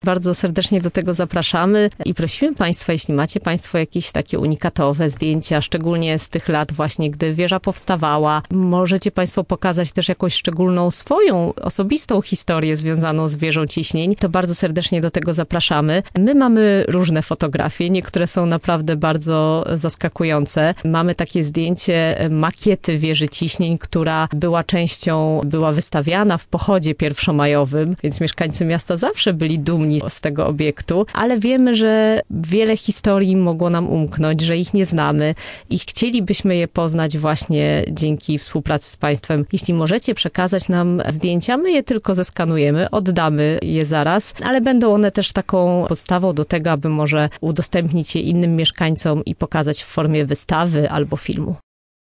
Bardzo serdecznie do tego zapraszamy i prosimy Państwa, jeśli macie Państwo jakieś takie unikatowe zdjęcia, szczególnie z tych lat właśnie, gdy wieża powstawała, możecie Państwo pokazać też jakąś szczególną swoją, osobistą historię związaną z wieżą Ciśnień, to bardzo serdecznie do tego zapraszamy. My mamy różne fotografie, niektóre są naprawdę bardzo zaskakujące. Mamy takie zdjęcie makiety wieży Ciśnień, która była wystawiana w pochodzie pierwszomajowym, więc mieszkańcy miasta zawsze byli dumni z tego obiektu, ale wiemy, że wiele historii mogło nam umknąć, że ich nie znamy i chcielibyśmy je poznać właśnie dzięki współpracy z Państwem. Jeśli możecie przekazać nam zdjęcia, my je tylko zeskanujemy, oddamy je zaraz, ale będą one też taką podstawą do tego, aby może udostępnić je innym mieszkańcom i pokazać w formie wystawy albo filmu.